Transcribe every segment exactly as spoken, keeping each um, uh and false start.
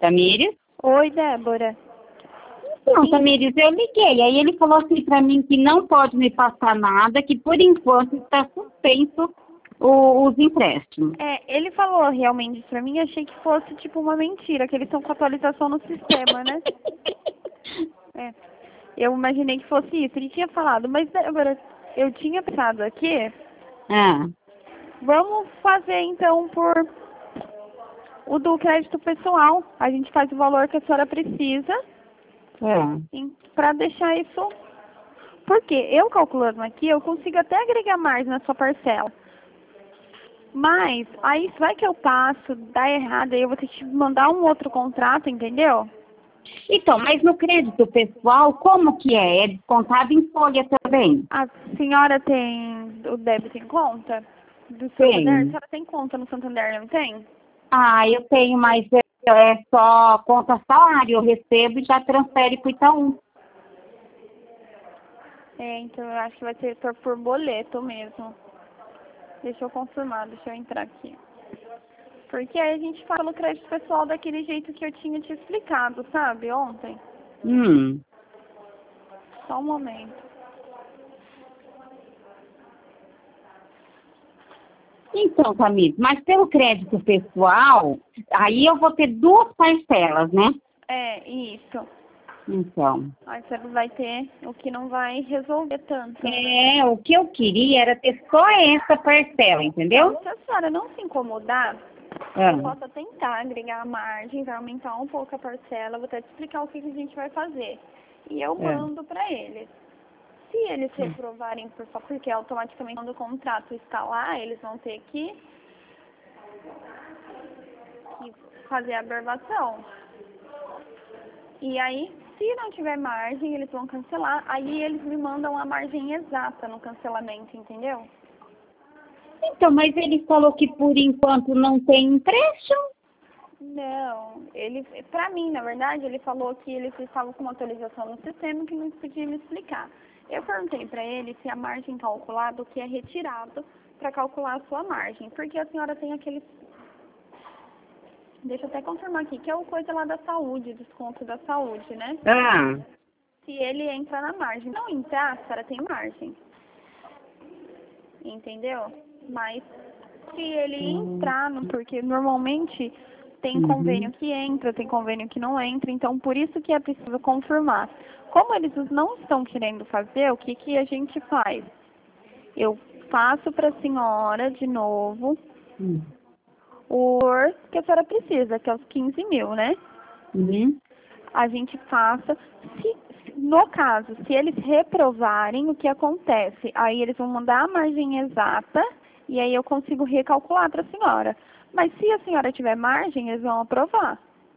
Tamires? Oi, Débora. Não, Tamires, eu liguei. Aí ele falou assim pra mim que não pode me passar nada, que por enquanto está suspenso o- os empréstimos. É, ele falou realmente isso pra mim, achei que fosse tipo uma mentira, que eles estão com atualização no sistema, né? É. Eu imaginei que fosse isso. Ele tinha falado, mas Débora, eu tinha pensado aqui, Ah, vamos fazer então por o do crédito pessoal. A gente faz o valor que a senhora precisa é. para deixar isso. Porque eu calculando aqui, eu consigo até agregar mais na sua parcela. Mas aí vai que eu passo, dá errado, aí eu vou ter que mandar um outro contrato, entendeu? Então, mas no crédito pessoal, como que é? É descontado em folha também? A senhora tem o débito em conta? Do Santander? A Tem. senhora tem conta no Santander, não tem? Ah, eu tenho, mas é é só conta salário, eu recebo e já transfere para o Itaú. É, então eu acho que vai ser por, por boleto mesmo. Deixa eu confirmar, deixa eu entrar aqui. Porque aí a gente fala o crédito pessoal daquele jeito que eu tinha te explicado, sabe, ontem. Hum. Só um momento. Então, Tamires, mas pelo crédito pessoal, aí eu vou ter duas parcelas, né? É, isso. Então. Aí você vai ter o que não vai resolver tanto, né? É, o que eu queria era ter só essa parcela, entendeu? Então, se a senhora não se incomodar, Ah, eu posso tentar agregar a margem, vai aumentar um pouco a parcela, vou até te explicar o que que a gente vai fazer. E eu é. mando para eles. Se eles reprovarem, por favor, porque automaticamente quando o contrato está lá, eles vão ter que, que fazer a aberração. E aí, se não tiver margem, eles vão cancelar, aí eles me mandam a margem exata no cancelamento, entendeu? Então, mas ele falou que por enquanto não tem empréstimo. Não, ele, pra mim, na verdade, ele falou que eles estavam com uma atualização no sistema que não podia me explicar. Eu perguntei pra ele se a margem calculada, o que é retirado para calcular a sua margem, porque a senhora tem aquele, deixa eu até confirmar aqui, que é o coisa lá da saúde, desconto da saúde, né? Ah, Se ele entra na margem. Não entrar, a senhora tem margem, entendeu? Mas se ele hum, entrar, no- porque normalmente tem uhum. convênio que entra, tem convênio que não entra, então por isso que é preciso confirmar. Como eles não estão querendo fazer, o que, que a gente faz? Eu passo para a senhora de novo Hum. o valor que a senhora precisa, que é os quinze mil, né? Uhum. A gente passa, se, se- no caso, se eles reprovarem, o que acontece? Aí eles vão mandar a margem exata e aí eu consigo recalcular para a senhora. Mas se a senhora tiver margem, eles vão aprovar.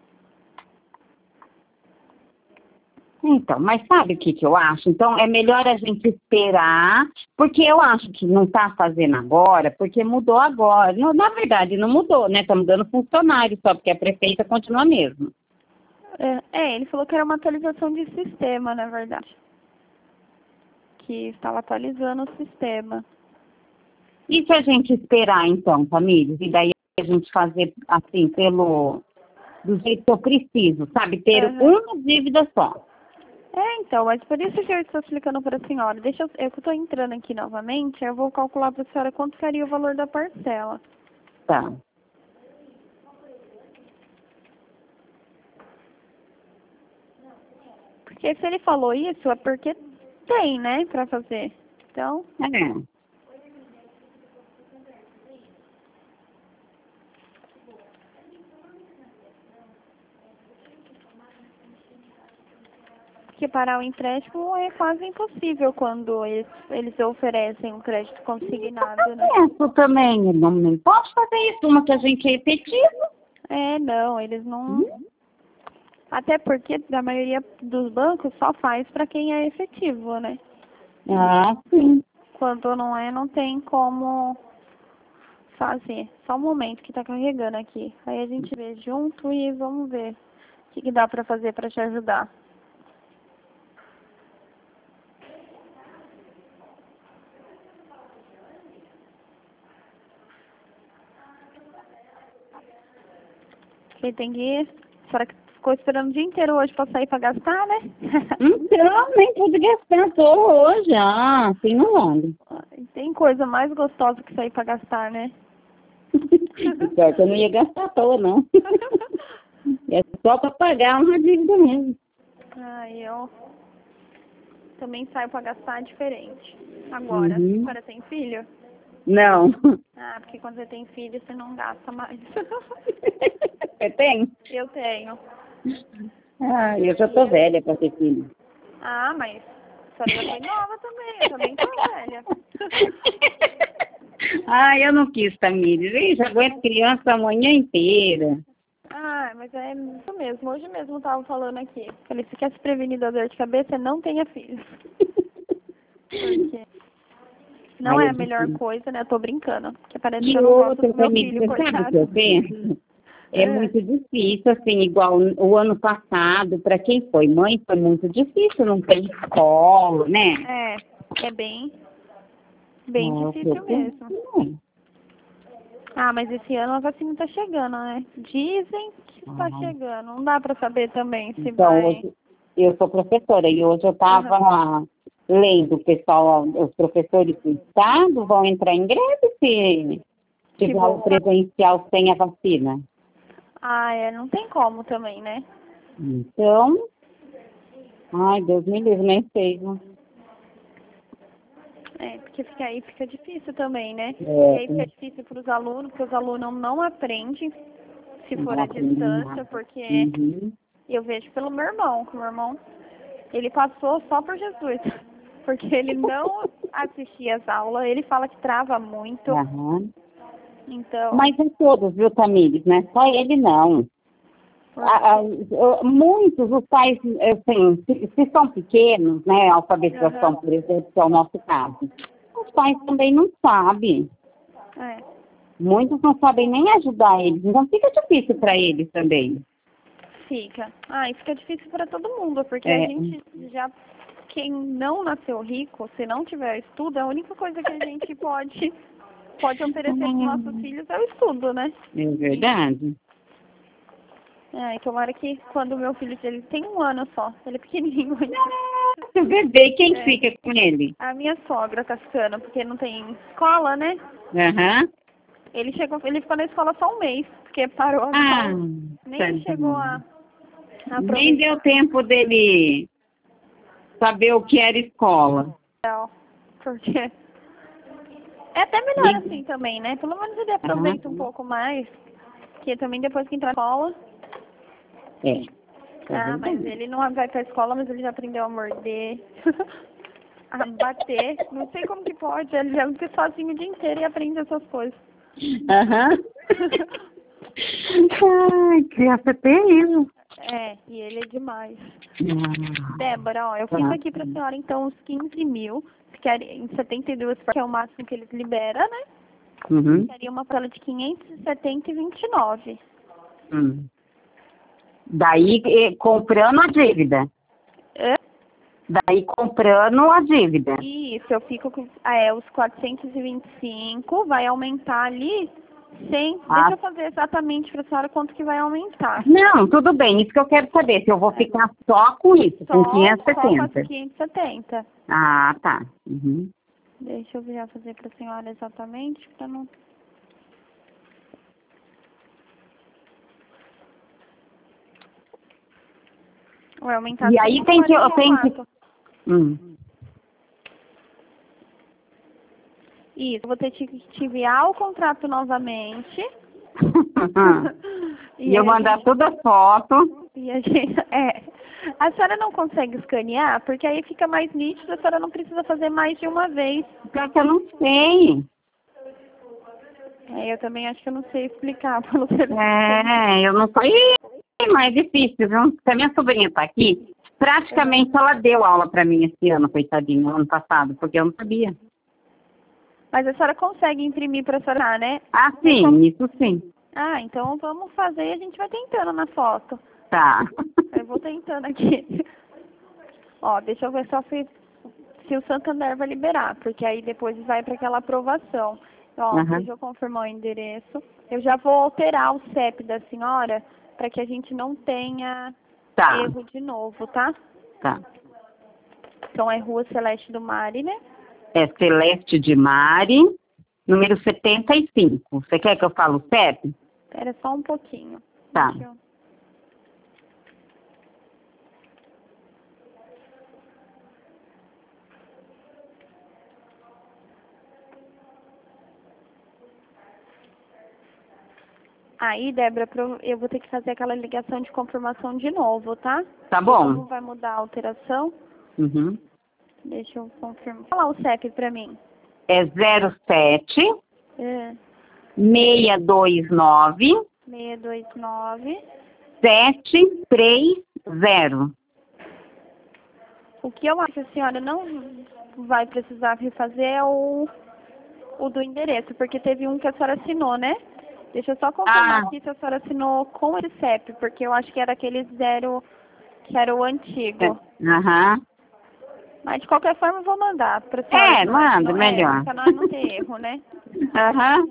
Então, mas sabe o que, que eu acho? Então, é melhor a gente esperar, porque eu acho que não está fazendo agora, porque mudou agora. Não, na verdade, não mudou, né? Está mudando funcionário só, porque a prefeita continua mesmo. É, é, ele falou que era uma atualização de sistema, na verdade. Que estava atualizando o sistema. E se a gente esperar, então, família? E daí a gente fazer, assim, pelo... do jeito que eu preciso, sabe? Ter Aham. uma dívida só. É, então, mas por isso que eu estou explicando para a senhora. Deixa eu, eu estou entrando aqui novamente, eu vou calcular para a senhora quanto seria o valor da parcela. Tá. Porque se ele falou isso, é porque tem, né, para fazer. Então, É. porque parar o empréstimo é quase impossível quando eles, eles oferecem um crédito consignado, né? Eu penso também, não, não posso fazer isso, uma que a gente é efetivo. É, não, eles não. Hum? Até porque a maioria dos bancos só faz para quem é efetivo, né? Ah, sim. Quando não é, não tem como fazer. Só um momento que tá carregando aqui. Aí a gente vê junto e vamos ver o que, que dá para fazer para te ajudar. Quem tem que ir? A senhora ficou esperando o dia inteiro hoje pra sair pra gastar, né? Então, nem pude gastar, tô hoje, ah, assim não ando. Tem coisa mais gostosa que sair pra gastar, né? Pior que eu não ia gastar à toa, não. É só pra pagar uma dívida mesmo. Ah, eu também saio pra gastar diferente. Agora, Uhum. a senhora tem filho? Não. Ah, porque quando você tem filho, você não gasta mais. Você tem? Eu tenho. Ah, eu já tô velha pra ter filho. Ah, mas a senhora já foi nova também, eu também tô velha. Ah, eu não quis, Tamires. Ih, já aguento criança a manhã inteira. Ah, mas é isso mesmo. Hoje mesmo eu tava falando aqui. Falei, se quer se prevenir da dor de cabeça, não tenha filhos. Porque não Ai, é eu a melhor disse. coisa, né? Eu tô brincando. Porque parece que E eu não gosto outra, do meu Tamires, filho, você sabe o que coitado. eu penso? É É. muito difícil, assim, igual o ano passado, para quem foi mãe, foi muito difícil, não tem escola, né? É, é bem, bem É, o que eu difícil mesmo. penso. Ah, mas esse ano a vacina tá chegando, né? Dizem que está Ah, chegando. Não dá pra saber também se então, vai. hoje, eu sou professora e hoje eu estava Aham. lendo o pessoal, os professores do estado vão entrar em greve se Se tiver o voltar. presencial sem a vacina. Ah, é, não tem como também, né? Então, ai, Deus me livre, nem sei, né? É, porque fica aí fica difícil também, né? E É, aí fica difícil para os alunos, porque os alunos não aprendem se for não à aprendi distância, nada. porque Uhum. eu vejo pelo meu irmão, que o meu irmão, ele passou só por Jesus, porque ele não assistia às aulas, ele fala que trava muito, Aham. então, Mas em todos, viu, Tamires, né? Só ele não. A- a- o- muitos, os pais, assim, se, se são pequenos, né, a alfabetização, aham, por exemplo, que é o nosso caso, os pais também não sabem. é, Muitos não sabem nem ajudar eles, então fica difícil para eles também. fica. Ah, e fica difícil para todo mundo, porque a É, gente já, quem não nasceu rico, se não tiver estudo, a única coisa que a gente pode, pode oferecer para os nossos filhos é o estudo, né? é verdade. É, e tomara que quando o meu filho, ele tem um ano só, ele é pequenininho ainda. Nossa, o bebê, quem É, fica com ele? a minha sogra cascando, porque não tem escola, né? Aham. Ele chegou, ele ficou na escola só um mês, porque parou a Ah, escola. Nem chegou tadinho. a, a Nem aproveitar. deu tempo dele saber o que era escola. Porque é até melhor E- assim também, né? Pelo menos ele Aham. aproveita um pouco mais, que também depois que entrar na escola. É, é Ah, mas verdade. ele não vai pra escola, mas ele já aprendeu a morder, a bater. Não sei como que pode, ele já fica sozinho o dia inteiro e aprende essas coisas. Aham. Ai, criança terrível. É, e ele é demais. Ah, Débora, ó, eu fiz tá. aqui pra senhora então os quinze mil, que quer- em setenta e duas, que é o máximo que eles liberam, né? Uhum. Seria uma tela de quinhentos e setenta e vinte e nove. Hum. Daí, eh, comprando a dívida. É? Daí, comprando a dívida. Isso, eu fico com ah, é, os quatrocentos e vinte e cinco, vai aumentar ali cem. Deixa Ah, eu fazer exatamente para a senhora quanto que vai aumentar. não, tudo bem. Isso que eu quero saber. Se eu vou É, ficar só com isso, com só, quinhentos e só com as setenta. quinhentos e setenta. Ah, tá. Uhum. Deixa eu já fazer para a senhora exatamente, para não... Vai aumentar E aí tem que, eu tenho que... cento e quarenta e quatro. Hum. Isso, eu vou ter que te enviar o contrato novamente. E eu a mandar gente- toda a foto. E a gente, é. A senhora não consegue escanear, porque aí fica mais nítido, a senhora não precisa fazer mais de uma vez. Pior que eu não sei. É, eu também acho que eu não sei explicar pelo telefone. É, eu não sei. É mais difícil, viu? Se a minha sobrinha tá aqui, praticamente ela deu aula pra mim esse ano, coitadinho, ano passado, porque eu não sabia. Mas a senhora consegue imprimir para a senhora, né? Ah, Mas sim, como- isso sim. Ah, então vamos fazer e a gente vai tentando na foto. Tá. Eu vou tentando aqui. Ó, deixa eu ver só se, se o Santander vai liberar, porque aí depois vai para aquela aprovação. Ó, Aham. deixa eu confirmar o endereço. Eu já vou alterar o C E P da senhora para que a gente não tenha Tá. erro de novo, tá? Tá. Então é Rua Celeste do Mari, né? É Celeste de Mari, número setenta e cinco. Você quer que eu fale o C E P? Espera só um pouquinho. Tá. Deixa eu... Aí, Débora, pro- eu vou ter que fazer aquela ligação de confirmação de novo, tá? Tá Como bom. vai mudar a alteração? Uhum. Deixa eu confirmar. Fala o C E P pra mim. É zero sete É, seis dois nove seis dois nove. sete três zero. O que eu acho que a senhora não vai precisar refazer é o, o do endereço, porque teve um que a senhora assinou, né? Deixa eu só confirmar Ah. aqui se a senhora assinou com esse C E P, porque eu acho que era aquele zero, que era o antigo. Aham. Mas de qualquer forma eu vou mandar pra senhora. É, manda, não, melhor. É, pra nós não ter erro, né? Aham.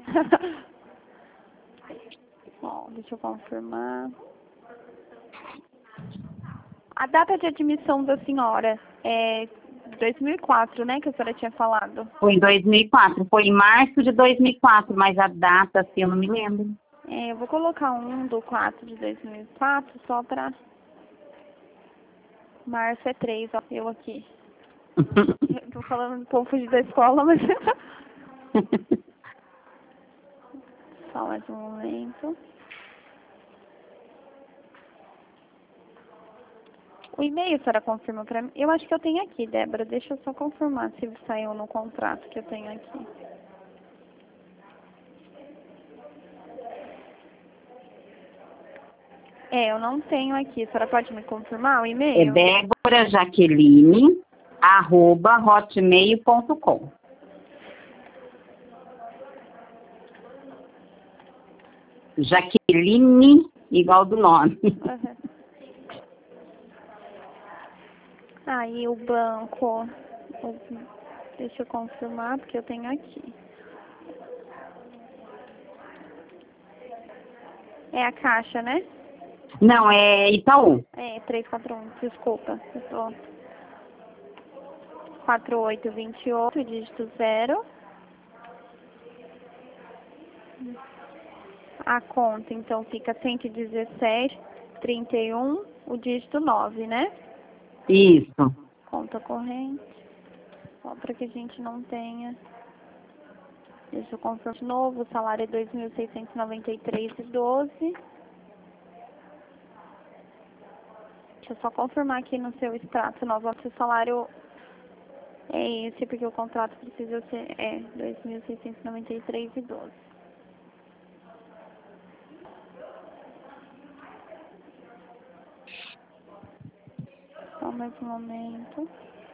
Bom, deixa eu confirmar. A data de admissão da senhora é dois mil e quatro, né, que a senhora tinha falado. Foi em dois mil e quatro. Foi em março de dois mil e quatro, mas a data, assim, eu não me lembro. É, eu vou colocar um do quatro de dois mil e quatro só pra... Março é três, ó, eu aqui. Eu tô falando, confundi da escola, mas... Só mais um momento. O e-mail a senhora confirma pra mim? Eu acho que eu tenho aqui, Débora. Deixa eu só confirmar se saiu no contrato que eu tenho aqui. É, eu não tenho aqui. A senhora pode me confirmar o É e-mail? Débora Jaqueline, arroba hotmail ponto com. Jaqueline, igual do nome. Uhum. Aí o banco, o- deixa eu confirmar porque eu tenho aqui. É a caixa, né? Não, é Itaú. É, três quatro um, desculpa. Eu tô... quatro oito dois oito, dígito zero. A conta, então, fica cento e dezessete, trinta e um, o dígito nove, né? Isso. Conta corrente. Só para que a gente não tenha. Deixa eu confirmar de novo. O salário é dois mil seiscentos e noventa e três reais e doze centavos. Deixa eu só confirmar aqui no seu extrato novamente. O salário é esse, porque o contrato precisa ser é dois mil seiscentos e noventa e três reais e doze centavos. Só mais um momento.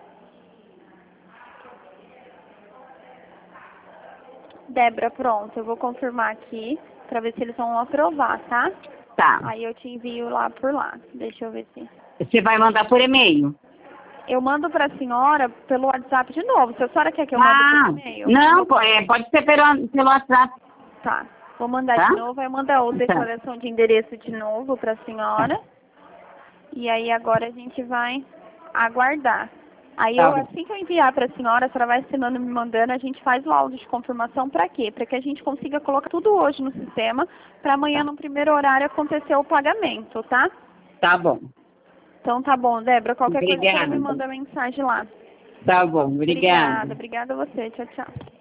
Débora, pronto. Eu vou confirmar aqui para ver se eles vão aprovar, tá? Tá. Aí eu te envio lá por lá. Deixa eu ver se... Você vai mandar por e-mail? Eu mando para a senhora pelo WhatsApp de novo. Se a senhora quer que eu mande Ah, por e-mail? não, po- é, pode ser pelo, pelo WhatsApp. Tá. Vou mandar Tá? de novo. Aí eu mando a outra Tá. declaração de endereço de novo para a senhora. E aí agora a gente vai aguardar. Aí Tá eu, bom. assim que eu enviar para a senhora, a senhora vai assinando e me mandando, a gente faz o áudio de confirmação para quê? Para que a gente consiga colocar tudo hoje no sistema, para amanhã no primeiro horário acontecer o pagamento, tá? Tá bom. Então tá bom, Débora. Qualquer coisa a senhora me Obrigada. manda mensagem lá. Tá bom, Obrigada, obrigada. obrigada a você. Tchau, tchau.